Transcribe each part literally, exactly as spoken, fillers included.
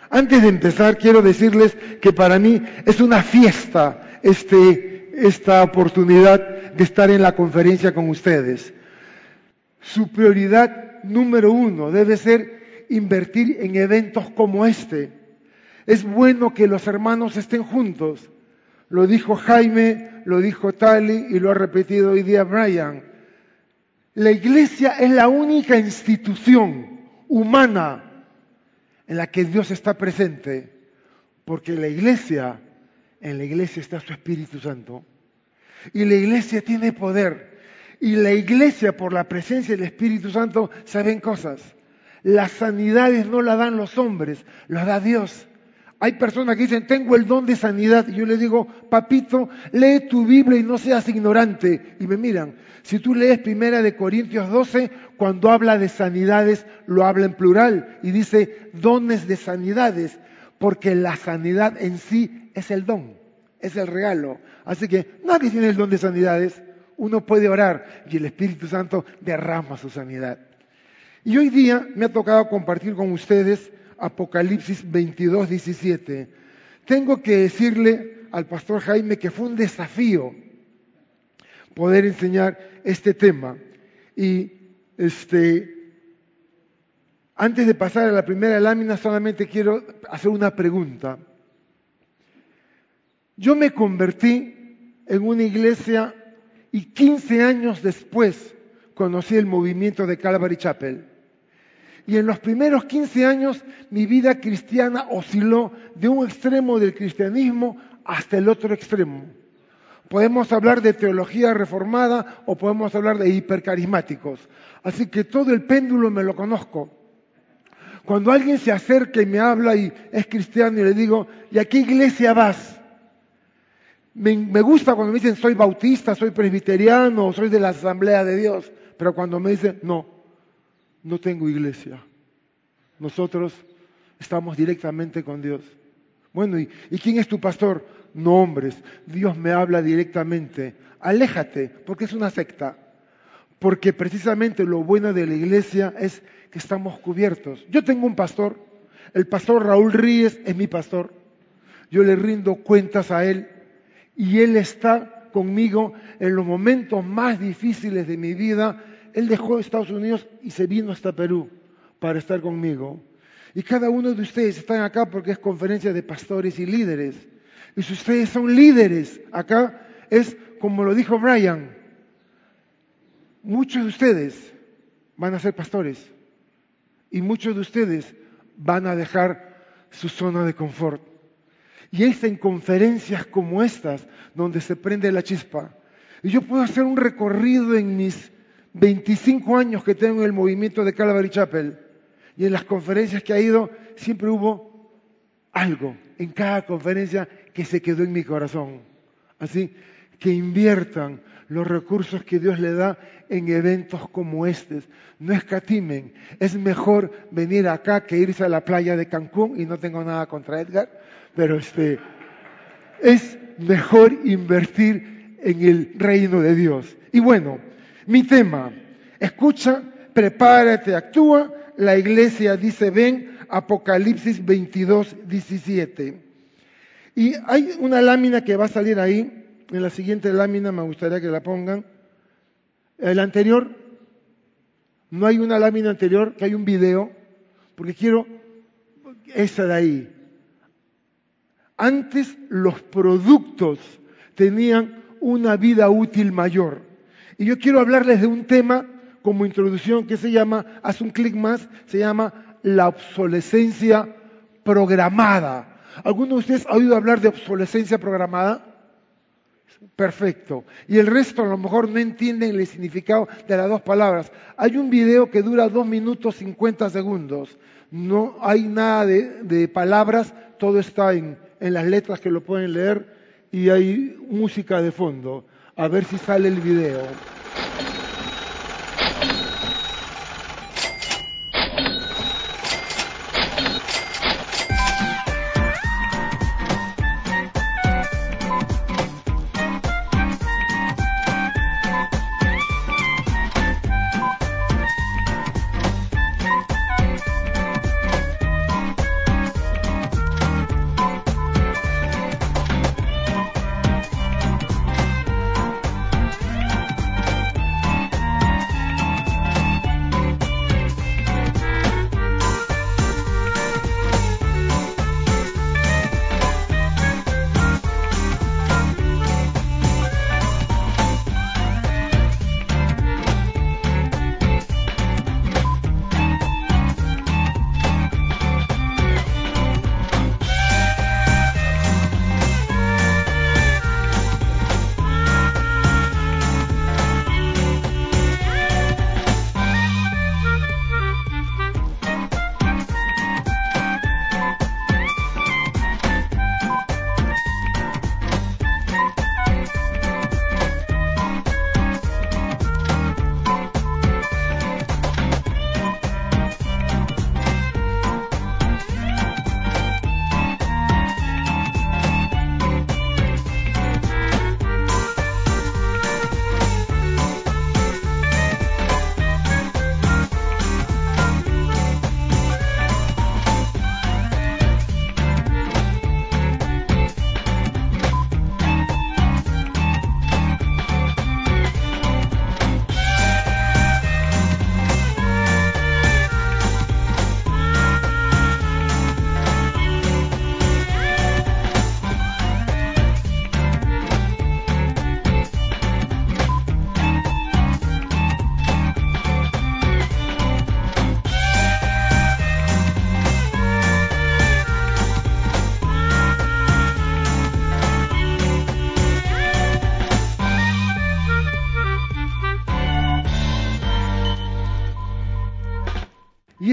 Antes de empezar, quiero decirles que para mí es una fiesta este, esta oportunidad de estar en la conferencia con ustedes. Su prioridad número uno debe ser invertir en eventos como este. Es bueno que los hermanos estén juntos. Lo dijo Jaime, lo dijo Tali y lo ha repetido hoy día Brian. La iglesia es la única institución humana en la que Dios está presente, porque la iglesia, en la iglesia está su Espíritu Santo, y la iglesia tiene poder, y la iglesia por la presencia del Espíritu Santo saben cosas. Las sanidades no las dan los hombres, las da Dios. Hay personas que dicen, tengo el don de sanidad, y yo les digo, papito, lee tu Biblia y no seas ignorante, y me miran. Si tú lees Primera de Corintios doce, cuando habla de sanidades, lo habla en plural y dice dones de sanidades, porque la sanidad en sí es el don, es el regalo. Así que nadie tiene el don de sanidades, uno puede orar y el Espíritu Santo derrama su sanidad. Y hoy día me ha tocado compartir con ustedes Apocalipsis veintidós, diecisiete. Tengo que decirle al pastor Jaime que fue un desafío poder enseñar este tema. Y este, antes de pasar a la primera lámina, solamente quiero hacer una pregunta. Yo me convertí en una iglesia y quince años después conocí el movimiento de Calvary Chapel. Y en los primeros quince años mi vida cristiana osciló de un extremo del cristianismo hasta el otro extremo. Podemos hablar de teología reformada o podemos hablar de hipercarismáticos. Así que todo el péndulo me lo conozco. Cuando alguien se acerca y me habla y es cristiano y le digo, ¿y a qué iglesia vas? Me, me gusta cuando me dicen, soy bautista, soy presbiteriano, o soy de la Asamblea de Dios. Pero cuando me dicen, no, no tengo iglesia. Nosotros estamos directamente con Dios. Bueno, ¿y, ¿y quién es tu pastor? No, hombres, Dios me habla directamente. Aléjate, porque es una secta. Porque precisamente lo bueno de la iglesia es que estamos cubiertos. Yo tengo un pastor, el pastor Raúl Ríez es mi pastor. Yo le rindo cuentas a él y él está conmigo en los momentos más difíciles de mi vida. Él dejó Estados Unidos y se vino hasta Perú para estar conmigo. Y cada uno de ustedes están acá porque es conferencia de pastores y líderes. Y si ustedes son líderes, acá es como lo dijo Brian, muchos de ustedes van a ser pastores y muchos de ustedes van a dejar su zona de confort. Y es en conferencias como estas donde se prende la chispa. Y yo puedo hacer un recorrido en mis veinticinco años que tengo en el movimiento de Calvary Chapel. Y en las conferencias que ha ido siempre hubo algo en cada conferencia que se quedó en mi corazón. Así que inviertan los recursos que Dios le da en eventos como estos. No escatimen. Es mejor venir acá que irse a la playa de Cancún, y no tengo nada contra Edgar, pero este, es mejor invertir en el reino de Dios. Y bueno, mi tema, escucha, prepárate, actúa. La iglesia dice ven, Apocalipsis veintidós, diecisiete. Y hay una lámina que va a salir ahí. En la siguiente lámina me gustaría que la pongan. El anterior, no hay una lámina anterior, que hay un video, porque quiero esa de ahí. Antes los productos tenían una vida útil mayor. Y yo quiero hablarles de un tema como introducción que se llama, haz un clic más, se llama la obsolescencia programada. ¿Alguno de ustedes ha oído hablar de obsolescencia programada? Perfecto. Y el resto a lo mejor no entienden el significado de las dos palabras. Hay un video que dura dos minutos cincuenta segundos. No hay nada de, de palabras, todo está en, en las letras que lo pueden leer y hay música de fondo. A ver si sale el video.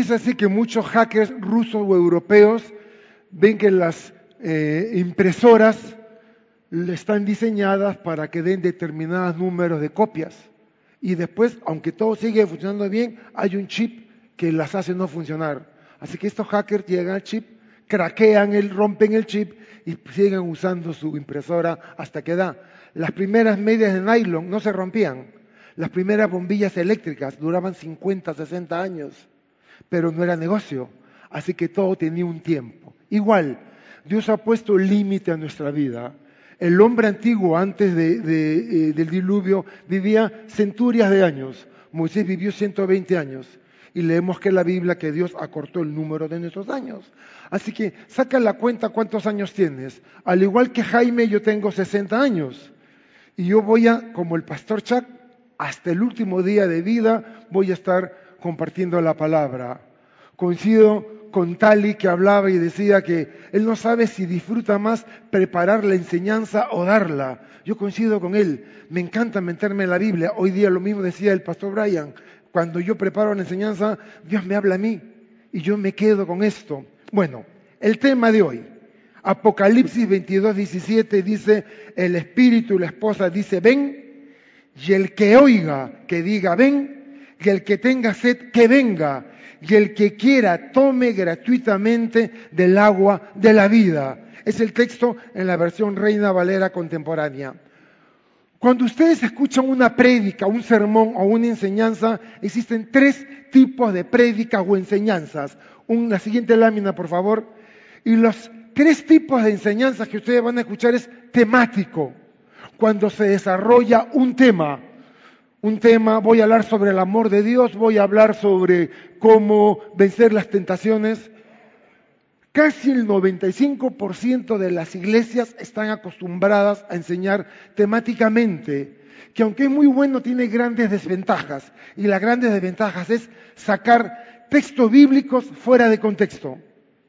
es así que muchos hackers rusos o europeos ven que las eh, impresoras están diseñadas para que den determinados números de copias. Y después, aunque todo sigue funcionando bien, hay un chip que las hace no funcionar. Así que estos hackers llegan al chip, craquean, el, rompen el chip y siguen usando su impresora hasta que da. Las primeras medias de nylon no se rompían. Las primeras bombillas eléctricas duraban cincuenta, sesenta años, pero no era negocio. Así que todo tenía un tiempo. Igual, Dios ha puesto límite a nuestra vida. El hombre antiguo, antes de, de, eh, del diluvio, vivía centurias de años. Moisés vivió ciento veinte años. Y leemos que en la Biblia que Dios acortó el número de nuestros años. Así que saca la cuenta cuántos años tienes. Al igual que Jaime, yo tengo sesenta años. Y yo voy a, como el pastor Chuck, hasta el último día de vida voy a estar compartiendo la palabra. Coincido con Tali, que hablaba y decía que él no sabe si disfruta más preparar la enseñanza o darla. Yo coincido con él. Me encanta meterme en la Biblia. Hoy día lo mismo decía el pastor Brian. Cuando yo preparo la enseñanza, Dios me habla a mí y yo me quedo con esto. Bueno, el tema de hoy. Apocalipsis veintidós, diecisiete dice, el espíritu y la esposa dice, ven, y el que oiga, que diga, ven, y el que tenga sed, que venga, y el que quiera, tome gratuitamente del agua de la vida. Es el texto en la versión Reina Valera contemporánea. Cuando ustedes escuchan una prédica, un sermón o una enseñanza, existen tres tipos de prédicas o enseñanzas. Un, la siguiente lámina, por favor. Y los tres tipos de enseñanzas que ustedes van a escuchar es temático. Cuando se desarrolla un tema, un tema, voy a hablar sobre el amor de Dios, voy a hablar sobre cómo vencer las tentaciones. Casi el noventa y cinco por ciento de las iglesias están acostumbradas a enseñar temáticamente, que aunque es muy bueno, tiene grandes desventajas. Y las grandes desventajas es sacar textos bíblicos fuera de contexto.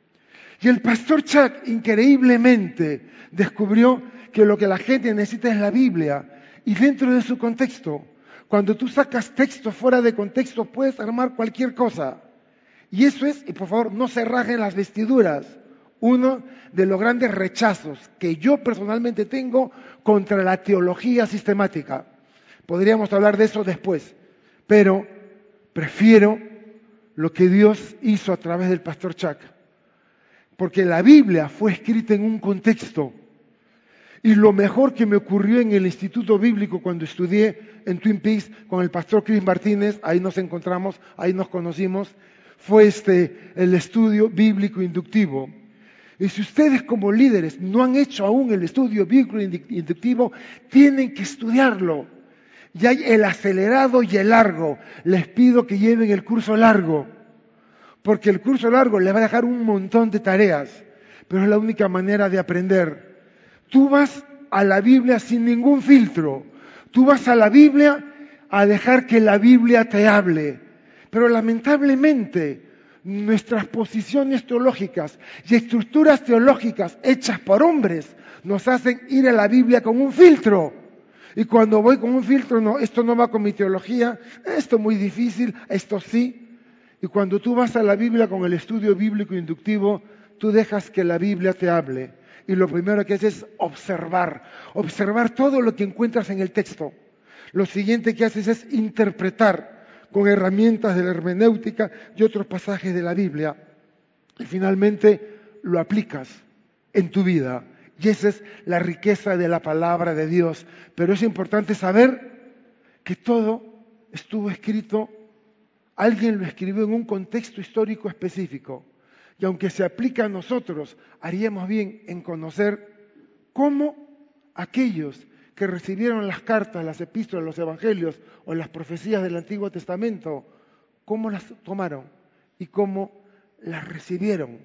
Y el pastor Chuck increíblemente descubrió que lo que la gente necesita es la Biblia y dentro de su contexto. Cuando tú sacas textos fuera de contexto puedes armar cualquier cosa. Y eso es, y por favor, no se rajen las vestiduras, uno de los grandes rechazos que yo personalmente tengo contra la teología sistemática. Podríamos hablar de eso después, pero prefiero lo que Dios hizo a través del pastor Chuck. Porque la Biblia fue escrita en un contexto. Y lo mejor que me ocurrió en el Instituto Bíblico cuando estudié en Twin Peaks con el pastor Chris Martínez, ahí nos encontramos, ahí nos conocimos, fue este, el estudio bíblico inductivo. Y si ustedes como líderes no han hecho aún el estudio bíblico inductivo, tienen que estudiarlo. Y hay el acelerado y el largo. Les pido que lleven el curso largo, porque el curso largo les va a dejar un montón de tareas, pero es la única manera de aprender. Tú vas a la Biblia sin ningún filtro. Tú vas a la Biblia a dejar que la Biblia te hable. Pero lamentablemente nuestras posiciones teológicas y estructuras teológicas hechas por hombres nos hacen ir a la Biblia con un filtro. Y cuando voy con un filtro, no, esto no va con mi teología, esto es muy difícil, esto sí. Y cuando tú vas a la Biblia con el estudio bíblico inductivo, tú dejas que la Biblia te hable. Y lo primero que haces es observar, observar todo lo que encuentras en el texto. Lo siguiente que haces es interpretar con herramientas de la hermenéutica y otros pasajes de la Biblia. Y finalmente lo aplicas en tu vida. Y esa es la riqueza de la palabra de Dios. Pero es importante saber que todo estuvo escrito, alguien lo escribió en un contexto histórico específico. Y aunque se aplica a nosotros, haríamos bien en conocer cómo aquellos que recibieron las cartas, las epístolas, los evangelios o las profecías del Antiguo Testamento, cómo las tomaron y cómo las recibieron.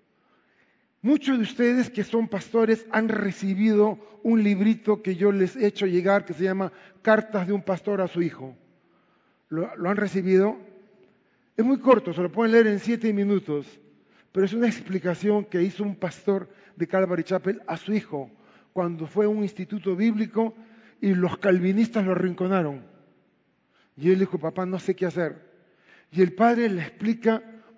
Muchos de ustedes que son pastores han recibido un librito que yo les he hecho llegar que se llama Cartas de un pastor a su hijo. ¿Lo, lo han recibido? Es muy corto, se lo pueden leer en siete minutos, pero es una explicación que hizo un pastor de Calvary Chapel a su hijo cuando fue a un instituto bíblico y los calvinistas lo arrinconaron. Y él dijo, papá, no sé qué hacer. Y el padre le explica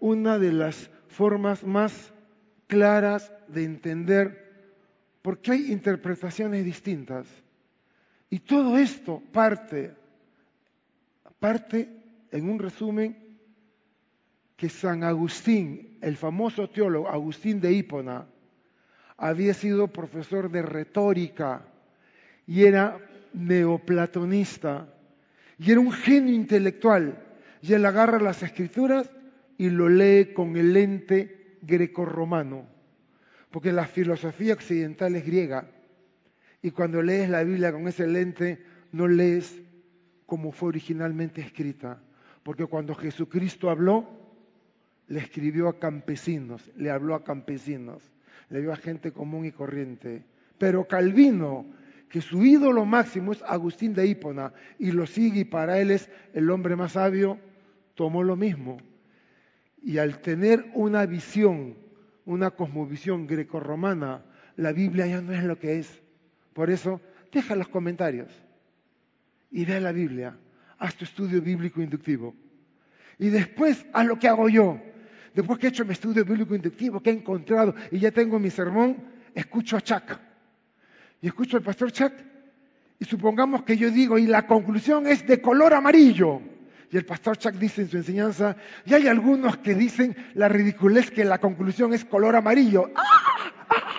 una de las formas más claras de entender por qué hay interpretaciones distintas. Y todo esto parte, parte en un resumen que San Agustín, el famoso teólogo Agustín de Hipona, había sido profesor de retórica y era neoplatonista y era un genio intelectual. Y él agarra las escrituras y lo lee con el lente grecorromano, porque la filosofía occidental es griega y cuando lees la Biblia con ese lente no lees como fue originalmente escrita, porque cuando Jesucristo habló, le escribió a campesinos, le habló a campesinos, le dio a gente común y corriente. Pero Calvino, que su ídolo máximo es Agustín de Hipona y lo sigue y para él es el hombre más sabio, tomó lo mismo. Y al tener una visión, una cosmovisión grecorromana, la Biblia ya no es lo que es. Por eso, deja los comentarios y ve la Biblia, haz tu estudio bíblico inductivo. Y después, haz lo que hago yo. Después que he hecho mi estudio bíblico inductivo, que he encontrado y ya tengo mi sermón, escucho a Chuck. Y escucho al pastor Chuck y supongamos que yo digo, y la conclusión es de color amarillo. Y el pastor Chuck dice en su enseñanza, y hay algunos que dicen la ridiculez que la conclusión es color amarillo. ¡Ah! ¡Ah!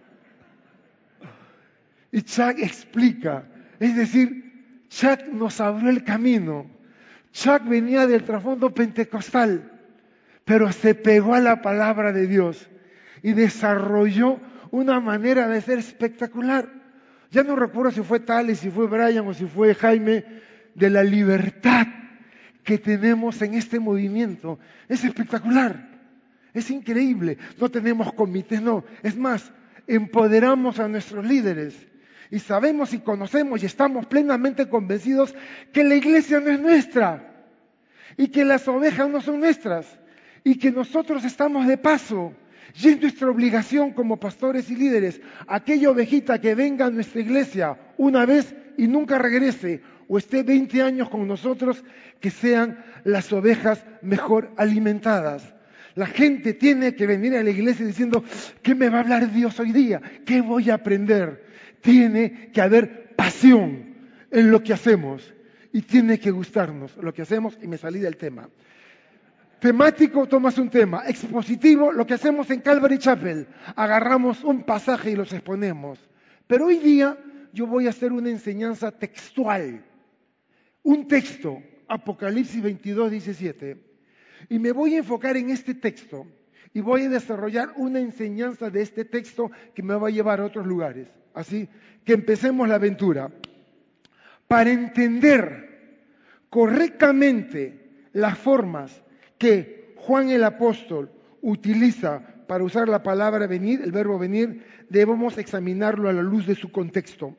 Y Chuck explica, es decir, Chuck nos abrió el camino. Chuck venía del trasfondo pentecostal, pero se pegó a la palabra de Dios y desarrolló una manera de ser espectacular. Ya no recuerdo si fue Tales, si fue Brian o si fue Jaime, de la libertad que tenemos en este movimiento. Es espectacular, es increíble. No tenemos comités, no. Es más, empoderamos a nuestros líderes y sabemos y conocemos y estamos plenamente convencidos que la iglesia no es nuestra y que las ovejas no son nuestras y que nosotros estamos de paso. Y es nuestra obligación como pastores y líderes, aquella ovejita que venga a nuestra iglesia una vez y nunca regrese, o esté veinte años con nosotros, que sean las ovejas mejor alimentadas. La gente tiene que venir a la iglesia diciendo, ¿qué me va a hablar Dios hoy día? ¿Qué voy a aprender? Tiene que haber pasión en lo que hacemos y tiene que gustarnos lo que hacemos, y me salí del tema. Temático, tomas un tema. Expositivo, lo que hacemos en Calvary Chapel. Agarramos un pasaje y los exponemos. Pero hoy día yo voy a hacer una enseñanza textual. Un texto, Apocalipsis veintidós, diecisiete. Y me voy a enfocar en este texto y voy a desarrollar una enseñanza de este texto que me va a llevar a otros lugares. Así que empecemos la aventura. Para entender correctamente las formas que Juan el apóstol utiliza para usar la palabra venir, el verbo venir, debemos examinarlo a la luz de su contexto.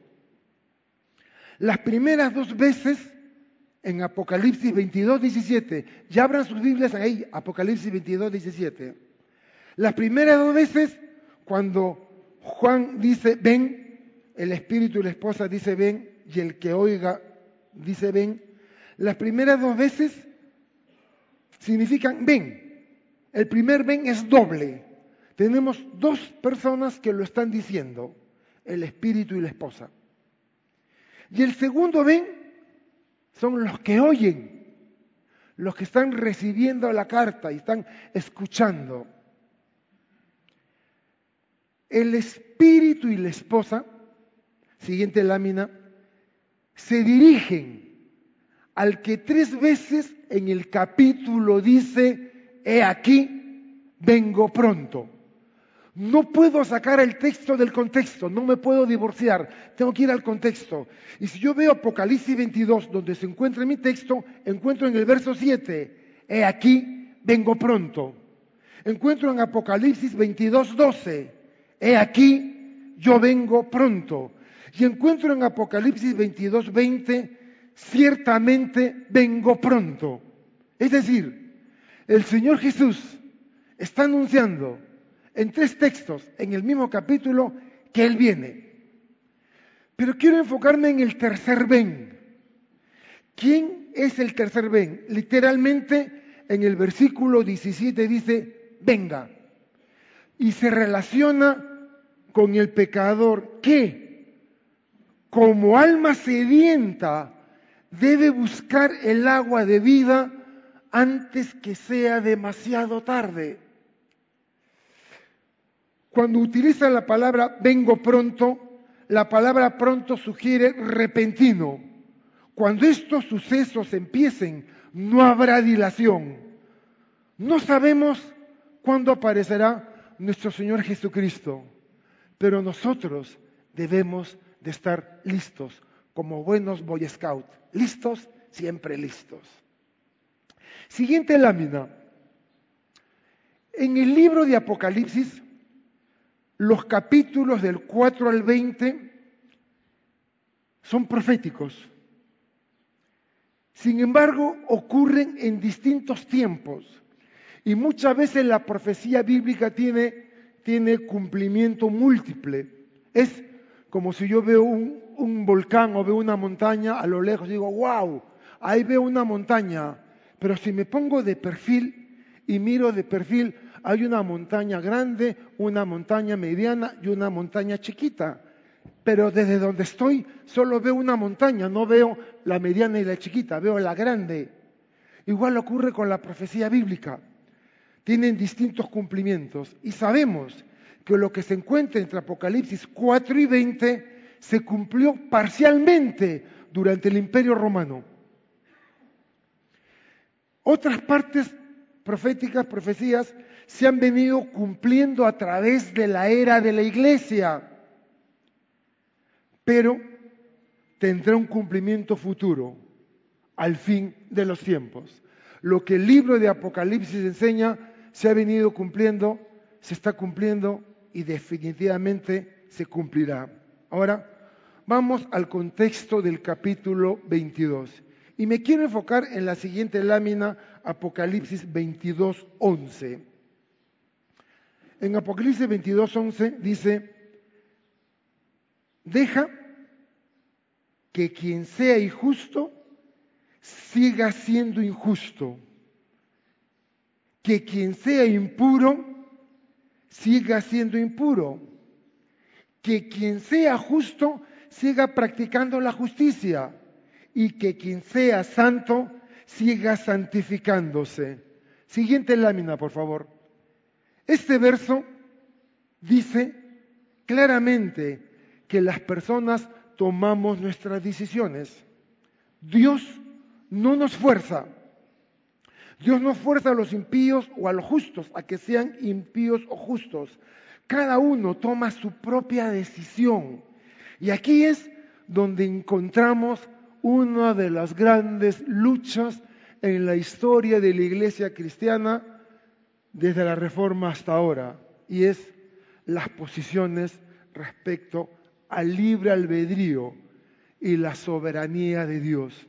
Las primeras dos veces en Apocalipsis veintidós, diecisiete, ya abran sus Biblias ahí, Apocalipsis veintidós, diecisiete. Las primeras dos veces, cuando Juan dice ven, el espíritu y la esposa dice ven, y el que oiga dice ven, las primeras dos veces significan ven. El primer ven es doble. Tenemos dos personas que lo están diciendo, el espíritu y la esposa. Y el segundo ven son los que oyen, los que están recibiendo la carta y están escuchando. El espíritu y la esposa, siguiente lámina, se dirigen al que tres veces en el capítulo dice, he aquí, vengo pronto. No puedo sacar el texto del contexto, no me puedo divorciar, tengo que ir al contexto. Y si yo veo Apocalipsis veintidós, donde se encuentra mi texto, encuentro en el verso siete, he aquí, vengo pronto. Encuentro en Apocalipsis veintidós, doce, he aquí, yo vengo pronto. Y encuentro en Apocalipsis veintidós, veinte, ciertamente vengo pronto. Es decir, el Señor Jesús está anunciando en tres textos, en el mismo capítulo, que Él viene. Pero quiero enfocarme en el tercer ven. ¿Quién es el tercer ven? Literalmente, en el versículo diecisiete dice, venga. Y se relaciona con el pecador que, como alma sedienta, debe buscar el agua de vida antes que sea demasiado tarde. Cuando utiliza la palabra vengo pronto, la palabra pronto sugiere repentino. Cuando estos sucesos empiecen, no habrá dilación. No sabemos cuándo aparecerá nuestro Señor Jesucristo, pero nosotros debemos de estar listos, como buenos Boy Scouts. Listos, siempre listos. Siguiente lámina. En el libro de Apocalipsis, los capítulos del cuatro al veinte son proféticos. Sin embargo, ocurren en distintos tiempos. Y muchas veces la profecía bíblica tiene, tiene cumplimiento múltiple. Es como si yo veo un, un volcán o veo una montaña a lo lejos y digo, wow, ahí veo una montaña. Pero si me pongo de perfil y miro de perfil, hay una montaña grande, una montaña mediana y una montaña chiquita. Pero desde donde estoy solo veo una montaña, no veo la mediana y la chiquita, veo la grande. Igual ocurre con la profecía bíblica. Tienen distintos cumplimientos y sabemos que lo que se encuentra entre Apocalipsis cuatro y veinte se cumplió parcialmente durante el Imperio Romano. Otras partes proféticas, profecías, se han venido cumpliendo a través de la era de la Iglesia, pero tendrá un cumplimiento futuro al fin de los tiempos. Lo que el libro de Apocalipsis enseña se ha venido cumpliendo, se está cumpliendo y definitivamente se cumplirá. Ahora, vamos al contexto del capítulo veintidós. Y me quiero enfocar en la siguiente lámina, Apocalipsis veintidós, once. En Apocalipsis veintidós, once dice, deja que quien sea injusto siga siendo injusto, que quien sea impuro siga siendo impuro, que quien sea justo siga practicando la justicia y que quien sea santo siga santificándose. Siguiente lámina, por favor. Este verso dice claramente que las personas tomamos nuestras decisiones. Dios no nos fuerza. Dios no fuerza a los impíos o a los justos a que sean impíos o justos. Cada uno toma su propia decisión. Y aquí es donde encontramos una de las grandes luchas en la historia de la Iglesia cristiana desde la Reforma hasta ahora, y es las posiciones respecto al libre albedrío y la soberanía de Dios.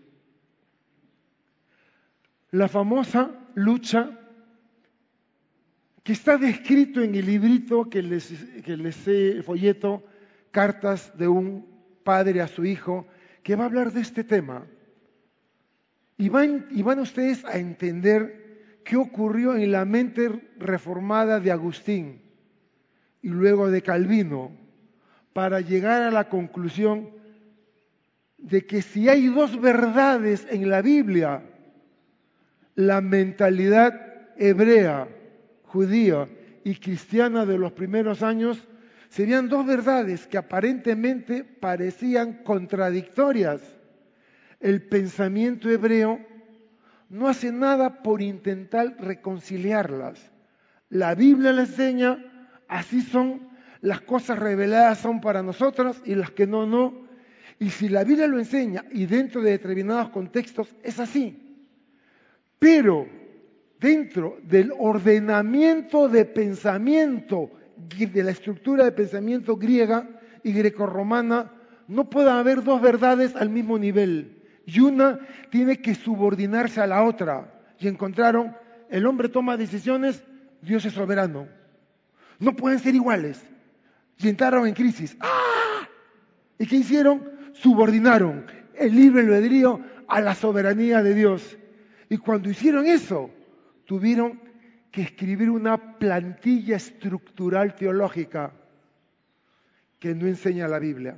La famosa lucha que está descrito en el librito que les, que les he, el folleto, Cartas de un padre a su hijo, que va a hablar de este tema. Y van, y van ustedes a entender qué ocurrió en la mente reformada de Agustín y luego de Calvino, para llegar a la conclusión de que si hay dos verdades en la Biblia, la mentalidad hebrea, judía y cristiana de los primeros años serían dos verdades que aparentemente parecían contradictorias. El pensamiento hebreo no hace nada por intentar reconciliarlas. La Biblia le enseña, así son, las cosas reveladas son para nosotros y las que no, no. Y si la Biblia lo enseña y dentro de determinados contextos es así. Pero dentro del ordenamiento de pensamiento, de la estructura de pensamiento griega y grecorromana, no puede haber dos verdades al mismo nivel. Y una tiene que subordinarse a la otra. Y encontraron, el hombre toma decisiones, Dios es soberano. No pueden ser iguales. Y entraron en crisis. ¡Ah! ¿Y qué hicieron? Subordinaron el libre albedrío a la soberanía de Dios. Y cuando hicieron eso, tuvieron que escribir una plantilla estructural teológica que no enseña la Biblia.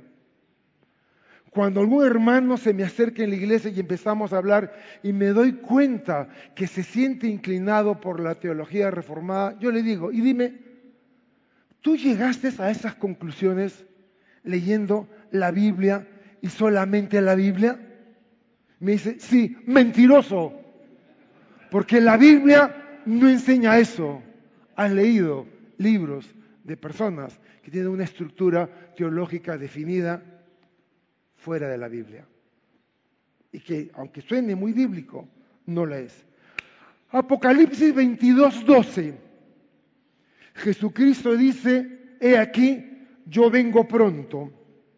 Cuando algún hermano se me acerca en la iglesia y empezamos a hablar y me doy cuenta que se siente inclinado por la teología reformada, yo le digo, y dime, ¿tú llegaste a esas conclusiones leyendo la Biblia y solamente la Biblia? Me dice, sí, mentiroso, porque la Biblia no enseña eso. Has leído libros de personas que tienen una estructura teológica definida fuera de la Biblia. Y que, aunque suene muy bíblico, no lo es. Apocalipsis veintidós, doce. Jesucristo dice, he aquí, yo vengo pronto.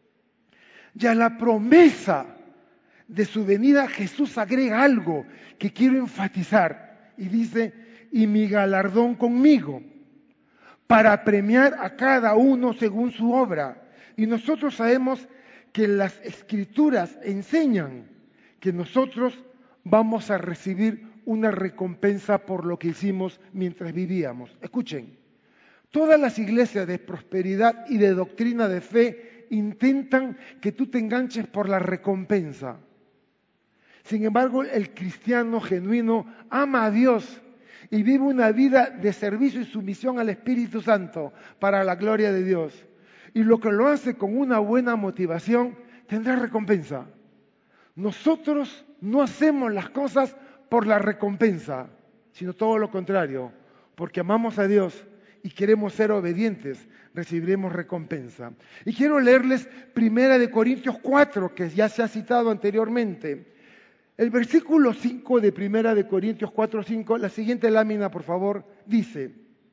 Y a la promesa de su venida, Jesús agrega algo que quiero enfatizar. Y dice, y mi galardón conmigo, para premiar a cada uno según su obra. Y nosotros sabemos que las Escrituras enseñan que nosotros vamos a recibir una recompensa por lo que hicimos mientras vivíamos. Escuchen, todas las iglesias de prosperidad y de doctrina de fe intentan que tú te enganches por la recompensa. Sin embargo, el cristiano genuino ama a Dios y vive una vida de servicio y sumisión al Espíritu Santo para la gloria de Dios. Y lo que lo hace con una buena motivación tendrá recompensa. Nosotros no hacemos las cosas por la recompensa, sino todo lo contrario, porque amamos a Dios y queremos ser obedientes, recibiremos recompensa. Y quiero leerles Primera de Corintios cuatro, que ya se ha citado anteriormente. El versículo cinco de Primera de Corintios cuatro, cinco, la siguiente lámina, por favor, dice,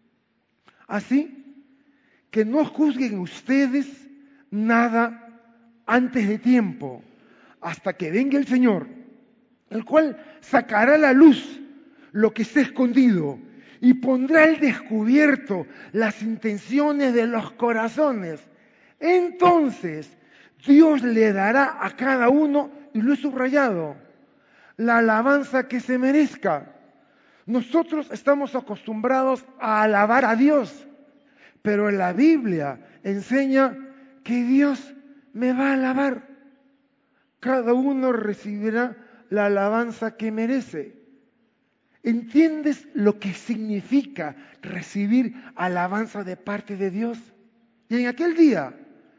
así que no juzguen ustedes nada antes de tiempo, hasta que venga el Señor, el cual sacará a la luz lo que está escondido y pondrá al descubierto las intenciones de los corazones. Entonces Dios le dará a cada uno, y lo he subrayado, la alabanza que se merezca. Nosotros estamos acostumbrados a alabar a Dios, pero la Biblia enseña que Dios me va a alabar. Cada uno recibirá la alabanza que merece. ¿Entiendes lo que significa recibir alabanza de parte de Dios? Y en aquel día,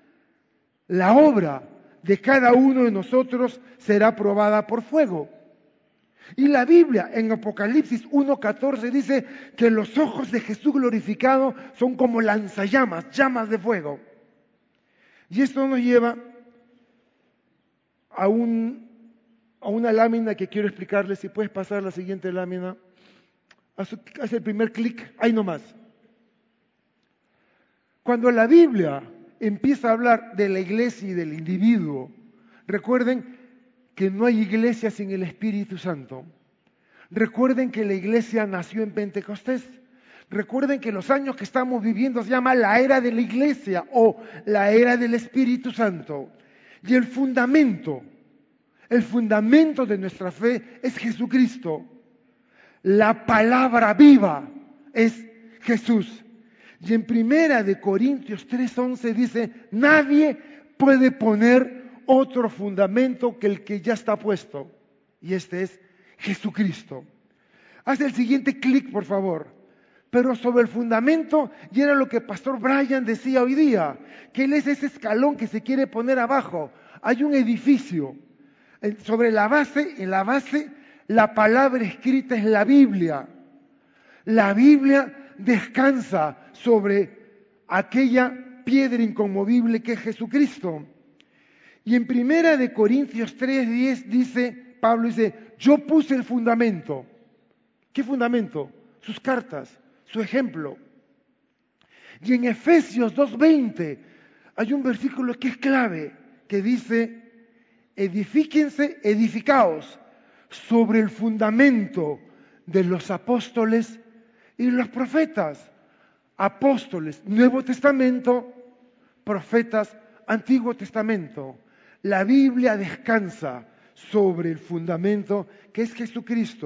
la obra de cada uno de nosotros será probada por fuego. Y la Biblia en Apocalipsis uno catorce dice que los ojos de Jesús glorificado son como lanzallamas, llamas de fuego. Y esto nos lleva a, un, a una lámina que quiero explicarles. Si puedes pasar la siguiente lámina. Haz, haz el primer clic, ahí nomás. Cuando la Biblia empieza a hablar de la iglesia y del individuo, recuerden que no hay iglesia sin el Espíritu Santo. Recuerden que la iglesia nació en Pentecostés. Recuerden que los años que estamos viviendo se llama la era de la iglesia o la era del Espíritu Santo. Y el fundamento, el fundamento de nuestra fe es Jesucristo. La palabra viva es Jesús. Y en Primera de Corintios tres once dice, nadie puede poner otro fundamento que el que ya está puesto, y este es Jesucristo. Haz el siguiente clic, por favor. Pero sobre el fundamento, y era lo que Pastor Brian decía hoy día, que él es ese escalón que se quiere poner abajo. Hay un edificio. Sobre la base, en la base, la palabra escrita es la Biblia. La Biblia descansa sobre aquella piedra inconmovible que es Jesucristo. Y en Primera de Corintios tres diez dice, Pablo dice, yo puse el fundamento. ¿Qué fundamento? Sus cartas, su ejemplo. Y en Efesios dos veinte hay un versículo que es clave, que dice, edifíquense, edificaos sobre el fundamento de los apóstoles y los profetas. Apóstoles, Nuevo Testamento, profetas, Antiguo Testamento. La Biblia descansa sobre el fundamento que es Jesucristo.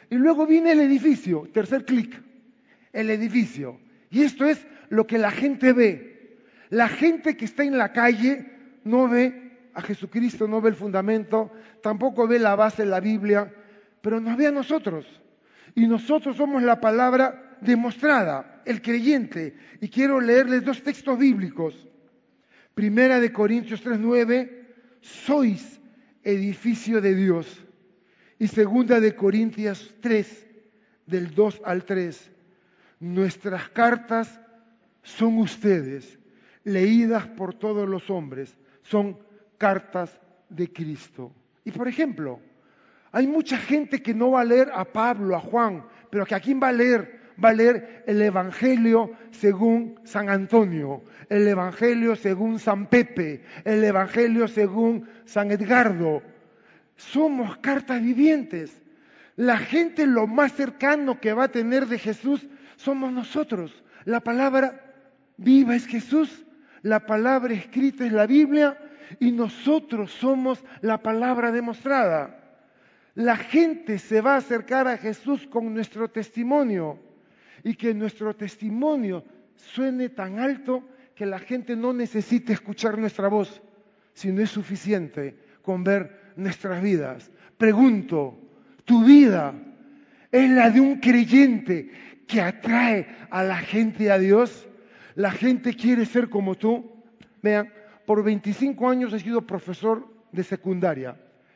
Y luego viene el edificio, tercer clic, el edificio. Y esto es lo que la gente ve. La gente que está en la calle no ve a Jesucristo, no ve el fundamento, tampoco ve la base de la Biblia, pero nos ve a nosotros. Y nosotros somos la palabra demostrada, el creyente. Y quiero leerles dos textos bíblicos. Primera de Corintios tres nueve, sois edificio de Dios. Y segunda de Corintios tres, del dos al tres, nuestras cartas son ustedes, leídas por todos los hombres, son cartas de Cristo. Y por ejemplo, hay mucha gente que no va a leer a Pablo, a Juan, pero que a quién va a leer, va a leer el Evangelio según San Antonio, el Evangelio según San Pepe, el Evangelio según San Edgardo. Somos cartas vivientes. La gente lo más cercano que va a tener de Jesús somos nosotros. La palabra viva es Jesús, la palabra escrita es la Biblia y nosotros somos la palabra demostrada. La gente se va a acercar a Jesús con nuestro testimonio y que nuestro testimonio suene tan alto que la gente no necesite escuchar nuestra voz, sino es suficiente con ver nuestras vidas. Pregunto, ¿tu vida es la de un creyente que atrae a la gente a Dios? ¿La gente quiere ser como tú? Vean, por veinticinco años he sido profesor de secundaria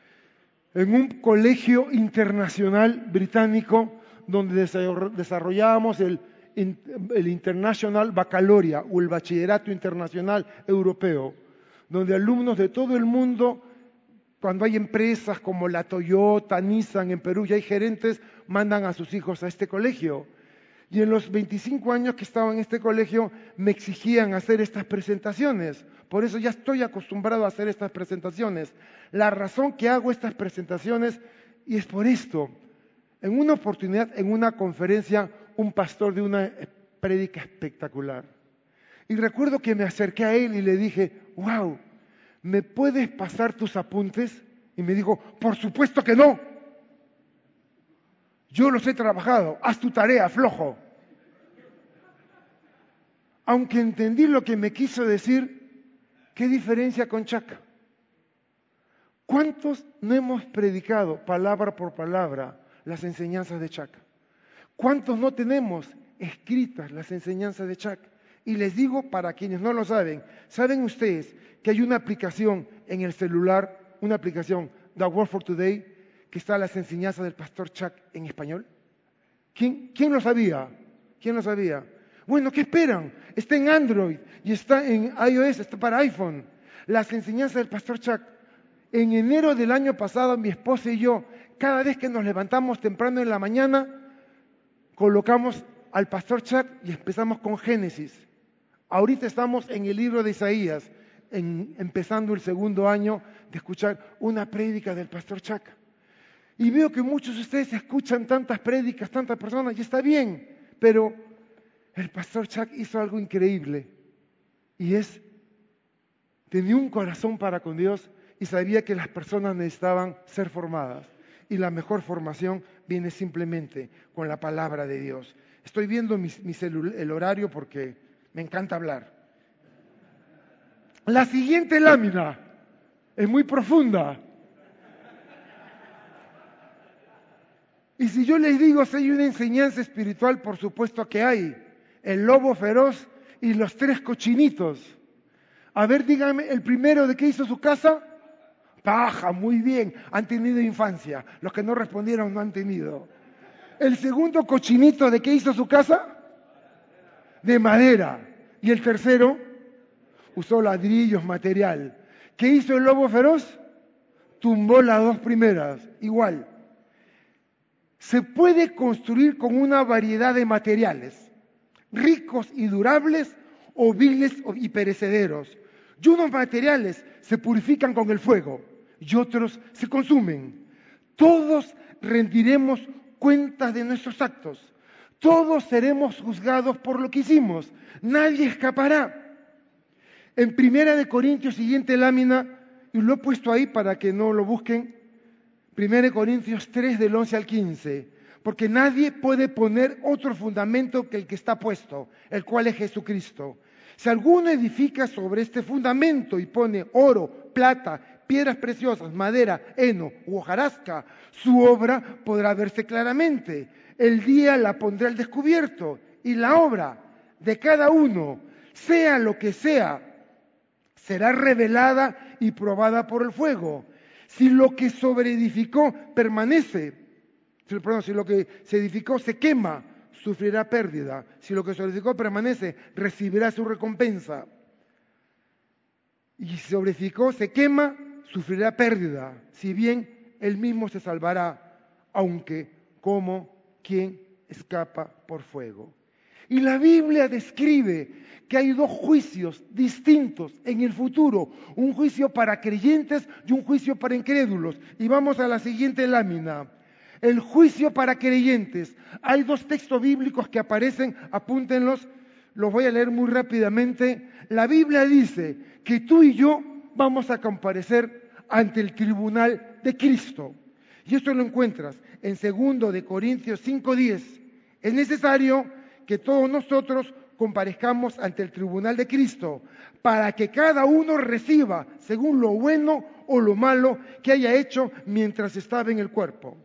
en un colegio internacional británico donde desarrollábamos el, el International Baccalaureate o el Bachillerato Internacional Europeo, donde alumnos de todo el mundo, cuando hay empresas como la Toyota, Nissan en Perú y hay gerentes, mandan a sus hijos a este colegio. Y en los veinticinco años que estaba en este colegio me exigían hacer estas presentaciones. Por eso ya estoy acostumbrado a hacer estas presentaciones. La razón que hago estas presentaciones, y es por esto, en una oportunidad, en una conferencia, un pastor de una prédica espectacular. Y recuerdo que me acerqué a él y le dije, wow, ¿me puedes pasar tus apuntes? Y me dijo, por supuesto que no. Yo los he trabajado, haz tu tarea, flojo. Aunque entendí lo que me quiso decir, ¿qué diferencia con Chaca? ¿Cuántos no hemos predicado palabra por palabra las enseñanzas de Chaca? ¿Cuántos no tenemos escritas las enseñanzas de Chaca? Y les digo para quienes no lo saben, ¿saben ustedes que hay una aplicación en el celular, una aplicación, The Word for Today, que está las enseñanzas del pastor Chuck en español? ¿Quién, quién lo sabía? ¿Quién lo sabía? Bueno, ¿qué esperan? Está en Android y está en iOS, está para iPhone. Las enseñanzas del pastor Chuck. En enero del año pasado, mi esposa y yo, cada vez que nos levantamos temprano en la mañana, colocamos al pastor Chuck y empezamos con Génesis. Ahorita estamos en el libro de Isaías, en, empezando el segundo año de escuchar una prédica del pastor Chuck. Y veo que muchos de ustedes escuchan tantas prédicas, tantas personas, y está bien, pero el pastor Chuck hizo algo increíble, y es, tenía un corazón para con Dios y sabía que las personas necesitaban ser formadas, y la mejor formación viene simplemente con la palabra de Dios. Estoy viendo mi, mi celul- el horario porque me encanta hablar. La siguiente lámina es muy profunda. Y si yo les digo si hay una enseñanza espiritual, por supuesto que hay. El lobo feroz y los tres cochinitos. A ver, díganme, ¿el primero de qué hizo su casa? Paja, muy bien, han tenido infancia. Los que no respondieron no han tenido. ¿El segundo cochinito de qué hizo su casa? De madera. ¿Y el tercero? Usó ladrillos, material. ¿Qué hizo el lobo feroz? Tumbó las dos primeras, igual. Se puede construir con una variedad de materiales, ricos y durables, o viles y perecederos. Y unos materiales se purifican con el fuego y otros se consumen. Todos rendiremos cuentas de nuestros actos. Todos seremos juzgados por lo que hicimos. Nadie escapará. En Primera de Corintios, siguiente lámina, y lo he puesto ahí para que no lo busquen, Primera de Corintios tres, del once al quince. porque nadie puede poner otro fundamento que el que está puesto, el cual es Jesucristo. Si alguno edifica sobre este fundamento y pone oro, plata, piedras preciosas, madera, heno u hojarasca, su obra podrá verse claramente. El día la pondrá al descubierto, y la obra de cada uno, sea lo que sea, será revelada y probada por el fuego. Si lo que sobreedificó permanece, si, perdón, si lo que se edificó se quema, sufrirá pérdida. Si lo que sobreedificó permanece, recibirá su recompensa. Y si sobreedificó se quema, sufrirá pérdida. Si bien él mismo se salvará, aunque como quien escapa por fuego. Y la Biblia describe que hay dos juicios distintos en el futuro, un juicio para creyentes y un juicio para incrédulos. Y vamos a la siguiente lámina. El juicio para creyentes. Hay dos textos bíblicos que aparecen, apúntenlos, los voy a leer muy rápidamente. La Biblia dice que tú y yo vamos a comparecer ante el tribunal de Cristo. Y esto lo encuentras en segundo de Corintios cinco diez. Es necesario que todos nosotros comparezcamos ante el tribunal de Cristo para que cada uno reciba según lo bueno o lo malo que haya hecho mientras estaba en el cuerpo.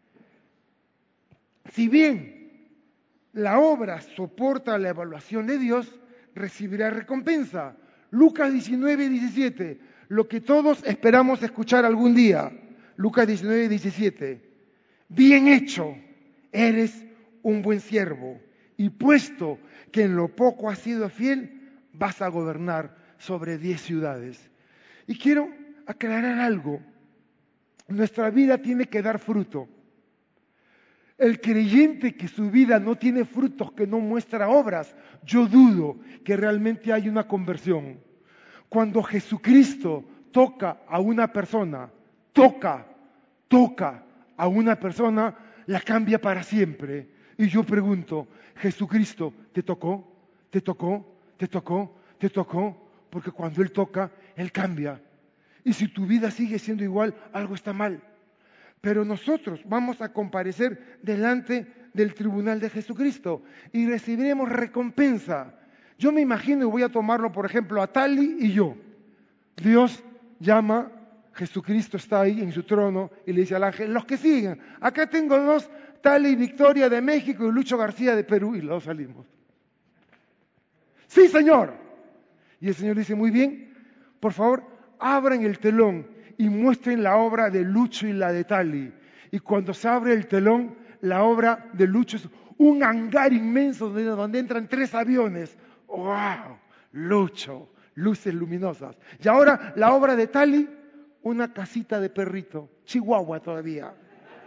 Si bien la obra soporta la evaluación de Dios, recibirá recompensa. Lucas diecinueve diecisiete, lo que todos esperamos escuchar algún día. Lucas diecinueve diecisiete, bien hecho, eres un buen siervo, y puesto que en lo poco has sido fiel, vas a gobernar sobre diez ciudades. Y quiero aclarar algo, nuestra vida tiene que dar fruto. El creyente que su vida no tiene frutos, que no muestra obras, yo dudo que realmente hay una conversión. Cuando Jesucristo toca a una persona, toca, toca a una persona, la cambia para siempre. Y yo pregunto, Jesucristo, ¿te tocó? ¿Te tocó? ¿Te tocó? ¿Te tocó? Porque cuando Él toca, Él cambia. Y si tu vida sigue siendo igual, algo está mal. Pero nosotros vamos a comparecer delante del tribunal de Jesucristo y recibiremos recompensa. Yo me imagino, y voy a tomarlo por ejemplo a Tali y yo. Dios llama, Jesucristo está ahí en su trono y le dice al ángel, los que siguen, acá tengo dos, Tali Victoria de México y Lucho García de Perú, y los salimos. Sí, Señor. Y el Señor dice, muy bien, por favor, abran el telón y muestren la obra de Lucho y la de Tali. Y cuando se abre el telón, la obra de Lucho es un hangar inmenso donde, donde entran tres aviones. ¡Wow! Lucho, luces luminosas. Y ahora la obra de Tali, una casita de perrito, Chihuahua todavía.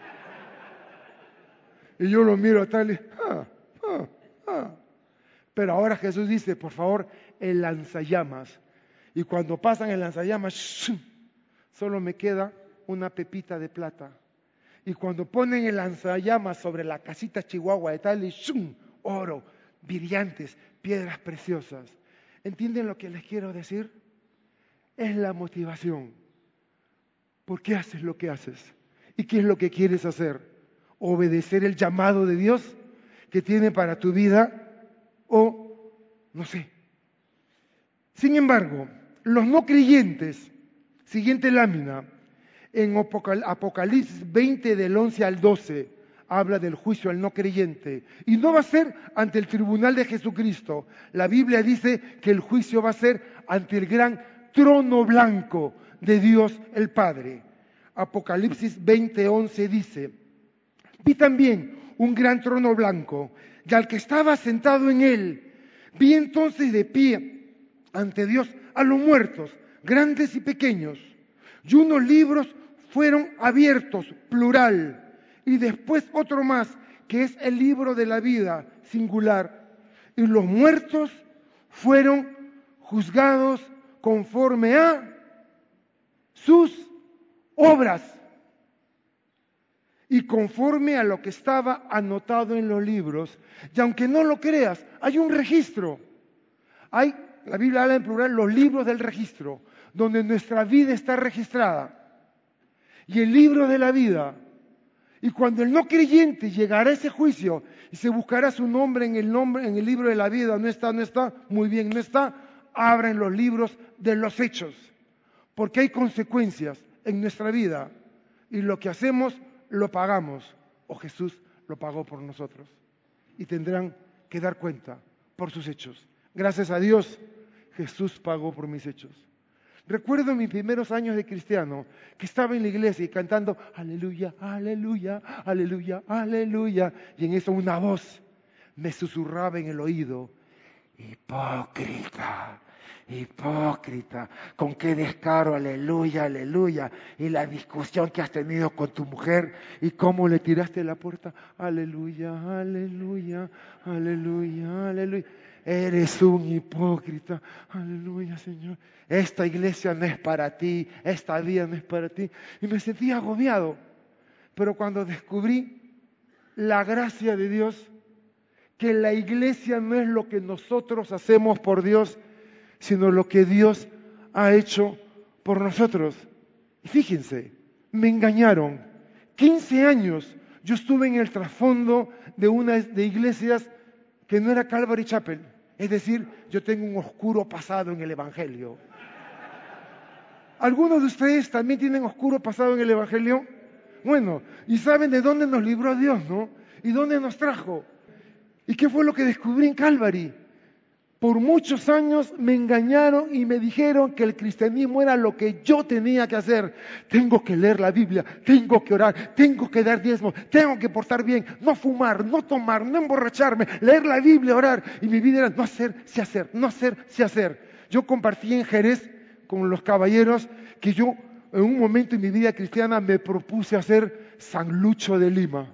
Y yo lo miro a Tali, ah, ah, ah. Pero ahora Jesús dice, por favor, el lanzallamas. Y cuando pasan el lanzallamas, ¡shum!, solo me queda una pepita de plata. Y cuando ponen el lanzallamas sobre la casita Chihuahua de Tali, ¡shum!, oro, brillantes, piedras preciosas. ¿Entienden lo que les quiero decir? Es la motivación. ¿Por qué haces lo que haces? ¿Y qué es lo que quieres hacer? ¿Obedecer el llamado de Dios que tiene para tu vida? O, no sé. Sin embargo, los no creyentes, siguiente lámina, en Apocalipsis veinte del once al doce, habla del juicio al no creyente. Y no va a ser ante el tribunal de Jesucristo. La Biblia dice que el juicio va a ser ante el gran trono blanco de Dios el Padre. Apocalipsis veinte once dice, vi también un gran trono blanco, y al que estaba sentado en él, vi entonces de pie ante Dios a los muertos, grandes y pequeños, y unos libros fueron abiertos, plural, y después otro más, que es el libro de la vida, singular, y los muertos fueron juzgados conforme a sus obras y conforme a lo que estaba anotado en los libros. Y aunque no lo creas, hay un registro. Hay, la Biblia habla en plural, los libros del registro, donde nuestra vida está registrada. Y el libro de la vida. Y cuando el no creyente llegará a ese juicio y se buscará su nombre en el nombre, en el libro de la vida, no está, no está, muy bien, no está, abren los libros de los hechos. Porque hay consecuencias en nuestra vida y lo que hacemos lo pagamos, o Jesús lo pagó por nosotros. Y tendrán que dar cuenta por sus hechos. Gracias a Dios, Jesús pagó por mis hechos. Recuerdo mis primeros años de cristiano, que estaba en la iglesia y cantando aleluya, aleluya, aleluya, aleluya. Y en eso una voz me susurraba en el oído, hipócrita, hipócrita, con qué descaro, aleluya, aleluya. Y la discusión que has tenido con tu mujer y cómo le tiraste la puerta, aleluya, aleluya, aleluya, aleluya. Eres un hipócrita, aleluya, Señor. Esta iglesia no es para ti, esta vida no es para ti. Y me sentía agobiado. Pero cuando descubrí la gracia de Dios, que la iglesia no es lo que nosotros hacemos por Dios, sino lo que Dios ha hecho por nosotros. Y fíjense, me engañaron. quince años yo estuve en el trasfondo de una de iglesias que no era Calvary Chapel. Es decir, yo tengo un oscuro pasado en el Evangelio. ¿Algunos de ustedes también tienen oscuro pasado en el Evangelio? Bueno, y saben de dónde nos libró Dios, ¿no? Y dónde nos trajo. ¿Y qué fue lo que descubrí en Calvary? Por muchos años me engañaron y me dijeron que el cristianismo era lo que yo tenía que hacer. Tengo que leer la Biblia, tengo que orar, tengo que dar diezmos, tengo que portar bien, no fumar, no tomar, no emborracharme, leer la Biblia, orar. Y mi vida era no hacer, sí hacer, no hacer, sí hacer. Yo compartí en Jerez con los caballeros que yo en un momento en mi vida cristiana me propuse hacer San Lucho de Lima.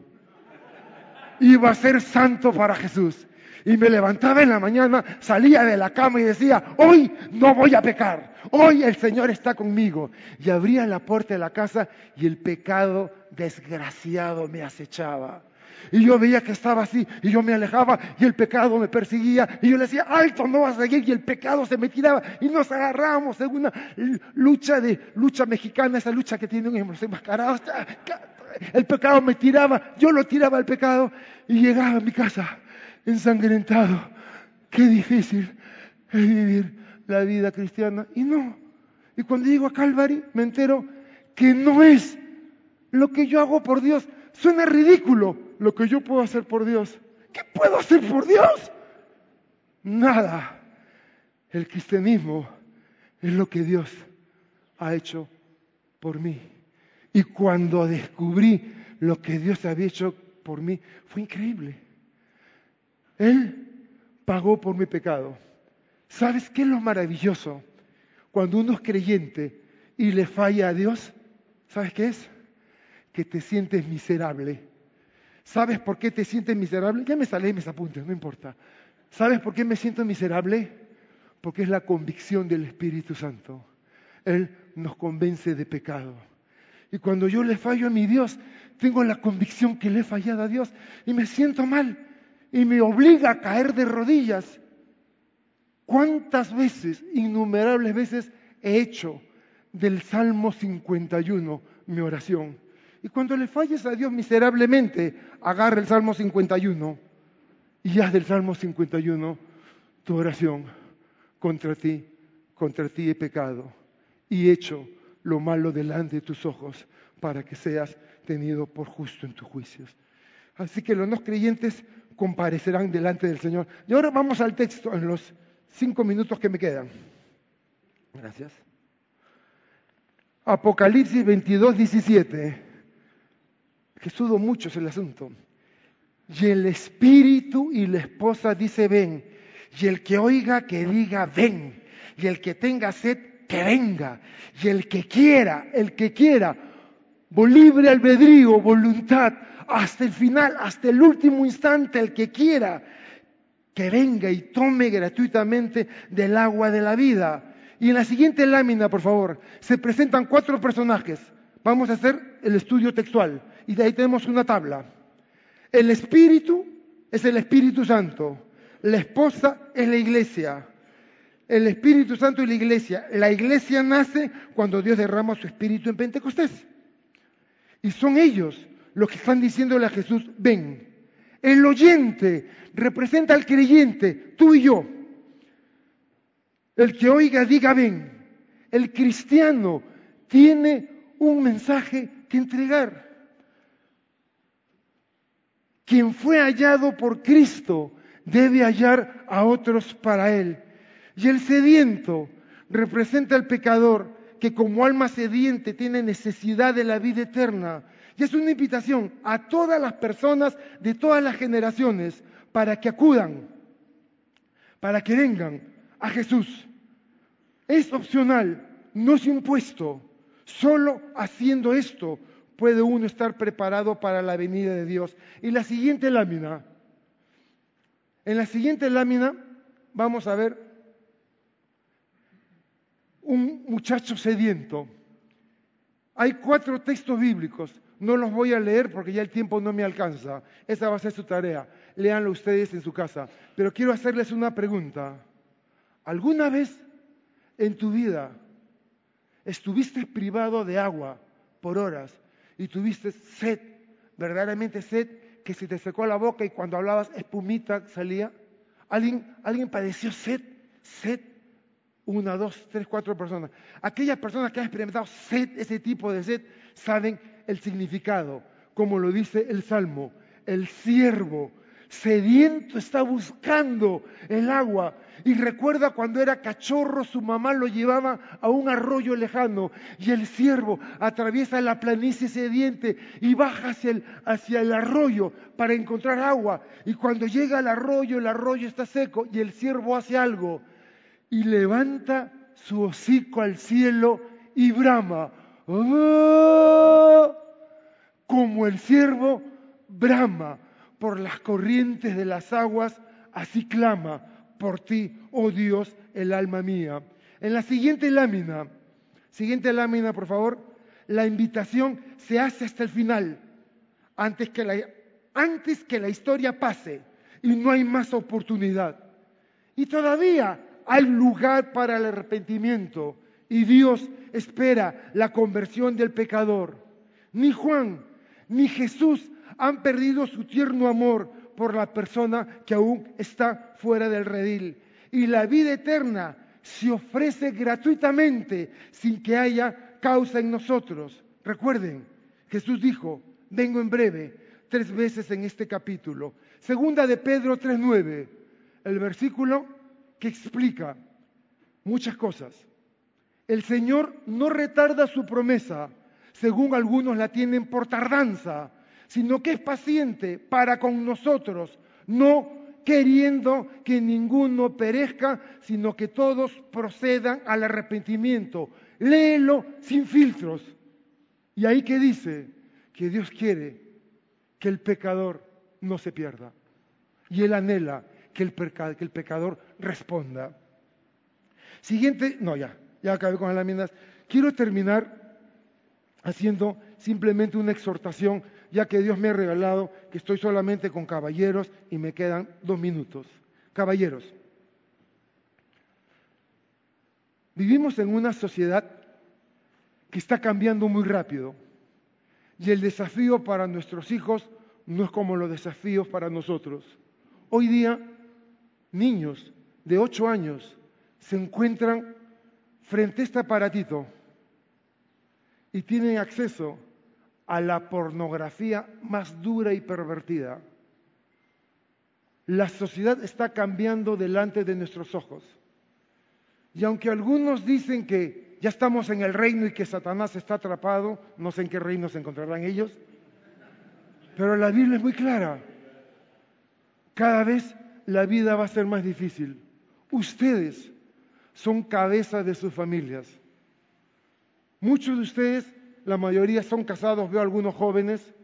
Iba a ser santo para Jesús. Y me levantaba en la mañana, salía de la cama y decía, hoy no voy a pecar, hoy el Señor está conmigo. Y abría la puerta de la casa y el pecado desgraciado me acechaba. Y yo veía que estaba así, y yo me alejaba, y el pecado me perseguía, y yo le decía, alto, no vas a seguir, y el pecado se me tiraba, y nos agarrábamos en una lucha de, lucha mexicana, esa lucha que tienen los enmascarados. El pecado me tiraba, yo lo tiraba al pecado, y llegaba a mi casa ensangrentado. Qué difícil es vivir la vida cristiana. Y no. Y cuando llego a Calvary me entero que no es lo que yo hago por Dios. Suena ridículo lo que yo puedo hacer por Dios. ¿Qué puedo hacer por Dios? Nada. El cristianismo es lo que Dios ha hecho por mí. Y cuando descubrí lo que Dios había hecho por mí, fue increíble. Él pagó por mi pecado. ¿Sabes qué es lo maravilloso? Cuando uno es creyente y le falla a Dios, ¿sabes qué es? Que te sientes miserable. ¿Sabes por qué te sientes miserable? Ya me salí mis apuntes, no importa. ¿Sabes por qué me siento miserable? Porque es la convicción del Espíritu Santo. Él nos convence de pecado. Y cuando yo le fallo a mi Dios, tengo la convicción que le he fallado a Dios y me siento mal. Y me obliga a caer de rodillas. ¿Cuántas veces, innumerables veces, he hecho del Salmo cincuenta y uno mi oración? Y cuando le falles a Dios miserablemente, agarra el Salmo cincuenta y uno y haz del Salmo cincuenta y uno tu oración. Contra ti, contra ti he pecado y he hecho lo malo delante de tus ojos para que seas tenido por justo en tus juicios. Así que los no creyentes comparecerán delante del Señor. Y ahora vamos al texto en los cinco minutos que me quedan. Gracias. Apocalipsis veintidós, diecisiete. Que sudo mucho es el asunto. Y el espíritu y la esposa dice ven. Y el que oiga que diga ven. Y el que tenga sed que venga. Y el que quiera, el que quiera, libre albedrío, voluntad, hasta el final, hasta el último instante, el que quiera, que venga y tome gratuitamente del agua de la vida. Y en la siguiente lámina, por favor, se presentan cuatro personajes. Vamos a hacer el estudio textual. Y de ahí tenemos una tabla. El Espíritu es el Espíritu Santo. La esposa es la iglesia. El Espíritu Santo y la iglesia. La iglesia nace cuando Dios derrama su Espíritu en Pentecostés. Y son ellos los que están diciéndole a Jesús, ven. El oyente representa al creyente, tú y yo. El que oiga, diga ven. El cristiano tiene un mensaje que entregar. Quien fue hallado por Cristo debe hallar a otros para Él. Y el sediento representa al pecador que como alma sediente tiene necesidad de la vida eterna. Y es una invitación a todas las personas de todas las generaciones para que acudan, para que vengan a Jesús. Es opcional, no es impuesto. Solo haciendo esto puede uno estar preparado para la venida de Dios. Y la siguiente lámina, en la siguiente lámina vamos a ver un muchacho sediento. Hay cuatro textos bíblicos, no los voy a leer porque ya el tiempo no me alcanza. Esa va a ser su tarea, léanlo ustedes en su casa. Pero quiero hacerles una pregunta. ¿Alguna vez en tu vida estuviste privado de agua por horas y tuviste sed, verdaderamente sed, que se te secó la boca y cuando hablabas espumita salía? ¿Alguien, alguien padeció sed? Sed. Una, dos, tres, cuatro personas. Aquellas personas que han experimentado sed, ese tipo de sed, saben el significado. Como lo dice el Salmo, el siervo sediento está buscando el agua. Y recuerda cuando era cachorro, su mamá lo llevaba a un arroyo lejano y el siervo atraviesa la planicie sediente y baja hacia el, hacia el arroyo para encontrar agua. Y cuando llega al arroyo, el arroyo está seco y el siervo hace algo y levanta su hocico al cielo y brama. ¡Oh! Como el siervo brama por las corrientes de las aguas, así clama por ti, oh Dios, el alma mía. En la siguiente lámina, siguiente lámina, por favor, la invitación se hace hasta el final, antes que la, antes que la historia pase y no hay más oportunidad. Y todavía hay lugar para el arrepentimiento y Dios espera la conversión del pecador. Ni Juan ni Jesús han perdido su tierno amor por la persona que aún está fuera del redil. Y la vida eterna se ofrece gratuitamente sin que haya causa en nosotros. Recuerden, Jesús dijo, vengo en breve, tres veces en este capítulo. Segunda de Pedro tres nueve, el versículo que explica muchas cosas. El Señor no retarda su promesa, según algunos la tienen por tardanza, sino que es paciente para con nosotros, no queriendo que ninguno perezca, sino que todos procedan al arrepentimiento. Léelo sin filtros. Y ahí que dice que Dios quiere que el pecador no se pierda. Y Él anhela que el, peca, que el pecador responda. Siguiente, no ya, ya acabé con las láminas. Quiero terminar haciendo simplemente una exhortación, ya que Dios me ha regalado que estoy solamente con caballeros y me quedan dos minutos. Caballeros, vivimos en una sociedad que está cambiando muy rápido y el desafío para nuestros hijos no es como los desafíos para nosotros. Hoy día, niños de ocho años se encuentran frente a este aparatito y tienen acceso a la pornografía más dura y pervertida. La sociedad está cambiando delante de nuestros ojos. Y aunque algunos dicen que ya estamos en el reino y que Satanás está atrapado, no sé en qué reino se encontrarán ellos, pero la Biblia es muy clara. Cada vez la vida va a ser más difícil. Ustedes son cabeza de sus familias. Muchos de ustedes, la mayoría son casados, veo algunos jóvenes.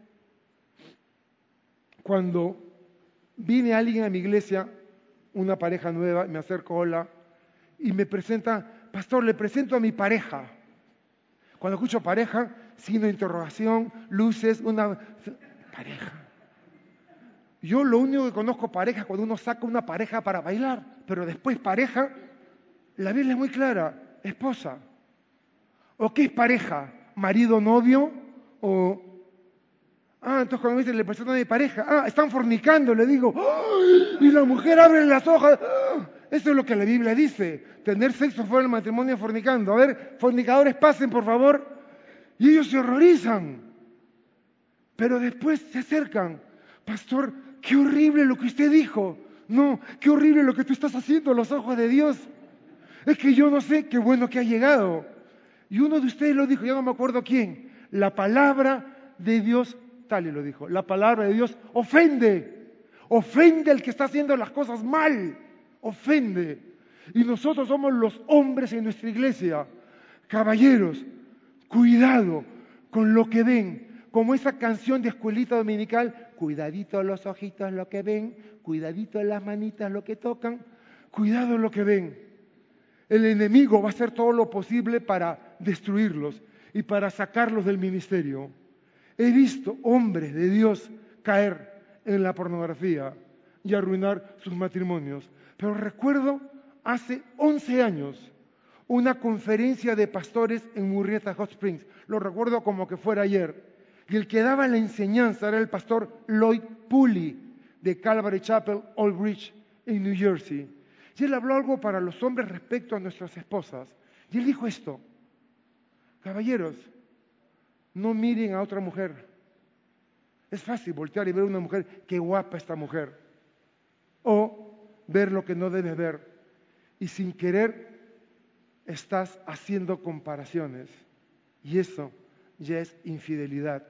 Cuando viene alguien a mi iglesia, una pareja nueva, me acerco, hola, y me presenta, pastor, le presento a mi pareja. Cuando escucho pareja, signo de interrogación, luces, una pareja. Yo lo único que conozco pareja cuando uno saca una pareja para bailar, pero después pareja, la Biblia es muy clara, esposa. ¿O qué es pareja? ¿Marido, novio? ¿O Ah, entonces cuando me dice, le presento a mi pareja, ah, están fornicando, le digo, ¡ay! Y la mujer abre las hojas. ¡Ah! Eso es lo que la Biblia dice, tener sexo fuera del matrimonio fornicando. A ver, fornicadores, pasen, por favor. Y ellos se horrorizan. Pero después se acercan. Pastor, qué horrible lo que usted dijo. No, qué horrible lo que tú estás haciendo a los ojos de Dios. Es que yo no sé, qué bueno que ha llegado. Y uno de ustedes lo dijo, ya no me acuerdo quién. La palabra de Dios, tal y lo dijo, la palabra de Dios ofende. Ofende al que está haciendo las cosas mal. Ofende. Y nosotros somos los hombres en nuestra iglesia. Caballeros, cuidado con lo que ven. Como esa canción de escuelita dominical, cuidadito los ojitos lo que ven, cuidadito las manitas lo que tocan, cuidado lo que ven. El enemigo va a hacer todo lo posible para destruirlos y para sacarlos del ministerio. He visto hombres de Dios caer en la pornografía y arruinar sus matrimonios. Pero recuerdo hace once años una conferencia de pastores en Murrieta Hot Springs. Lo recuerdo como que fuera ayer. Y el que daba la enseñanza era el pastor Lloyd Pulley de Calvary Chapel, Old Bridge, en New Jersey. Y él habló algo para los hombres respecto a nuestras esposas. Y él dijo esto: caballeros, no miren a otra mujer. Es fácil voltear y ver a una mujer, qué guapa esta mujer. O ver lo que no debes ver. Y sin querer estás haciendo comparaciones. Y eso ya es infidelidad.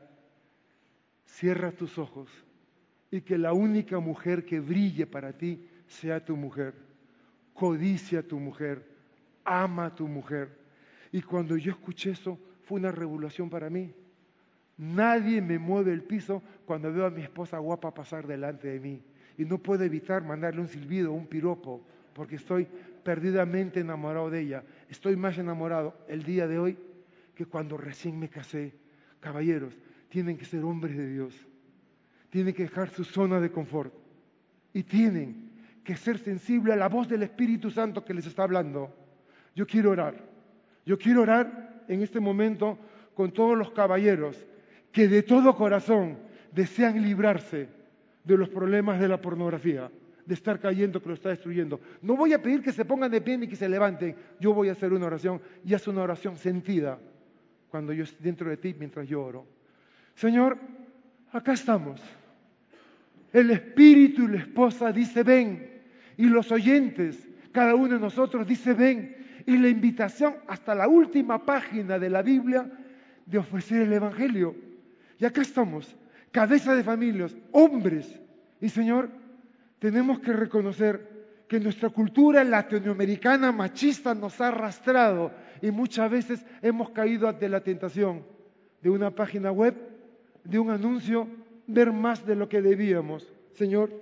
Cierra tus ojos y que la única mujer que brille para ti sea tu mujer. Codicia a tu mujer, ama a tu mujer. Y cuando yo escuché eso, fue una revelación para mí. Nadie me mueve el piso cuando veo a mi esposa guapa pasar delante de mí. Y no puedo evitar mandarle un silbido, un piropo, porque estoy perdidamente enamorado de ella. Estoy más enamorado el día de hoy que cuando recién me casé. Caballeros, tienen que ser hombres de Dios. Tienen que dejar su zona de confort. Y tienen que ser sensibles a la voz del Espíritu Santo que les está hablando. Yo quiero orar. Yo quiero orar en este momento con todos los caballeros que de todo corazón desean librarse de los problemas de la pornografía, de estar cayendo que lo está destruyendo. No voy a pedir que se pongan de pie ni que se levanten. Yo voy a hacer una oración y haz una oración sentida cuando yo esté dentro de ti mientras yo oro. Señor, acá estamos. El espíritu y la esposa dice ven. Y los oyentes, cada uno de nosotros dice ven. Y la invitación hasta la última página de la Biblia de ofrecer el Evangelio. Y acá estamos, cabeza de familias, hombres. Y Señor, tenemos que reconocer que nuestra cultura latinoamericana machista nos ha arrastrado y muchas veces hemos caído ante la tentación de una página web, de un anuncio, ver más de lo que debíamos. Señor,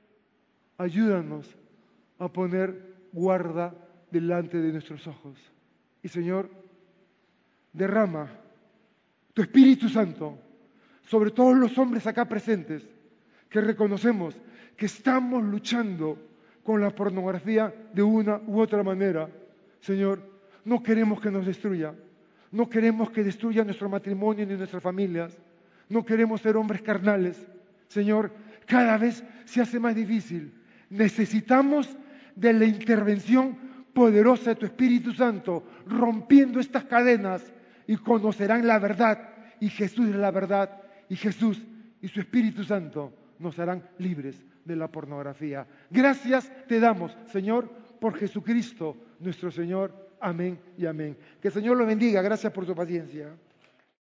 ayúdanos a poner guarda delante de nuestros ojos. Y Señor, derrama tu Espíritu Santo sobre todos los hombres acá presentes que reconocemos que estamos luchando con la pornografía de una u otra manera. Señor, no queremos que nos destruya. No queremos que destruya nuestro matrimonio ni nuestras familias. No queremos ser hombres carnales. Señor, cada vez se hace más difícil. Necesitamos de la intervención poderosa de tu Espíritu Santo, rompiendo estas cadenas, y conocerán la verdad. Y Jesús es la verdad. Y Jesús y su Espíritu Santo nos harán libres de la pornografía. Gracias te damos, Señor, por Jesucristo, nuestro Señor. Amén y amén. Que el Señor lo bendiga. Gracias por su paciencia.